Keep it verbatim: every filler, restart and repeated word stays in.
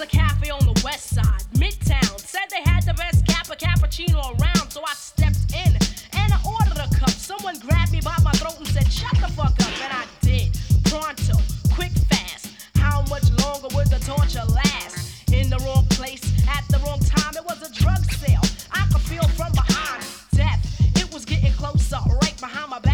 a cafe on the west side, Midtown. Said they had the best Kappa cappuccino around, so I stepped in and I ordered a cup. Someone grabbed me by my throat and said, shut the fuck up, and I did. Pronto, quick, fast. How much longer would the torture last? In the wrong place, at the wrong time, it was a drug sale. I could feel from behind death. It was getting closer, right behind my back.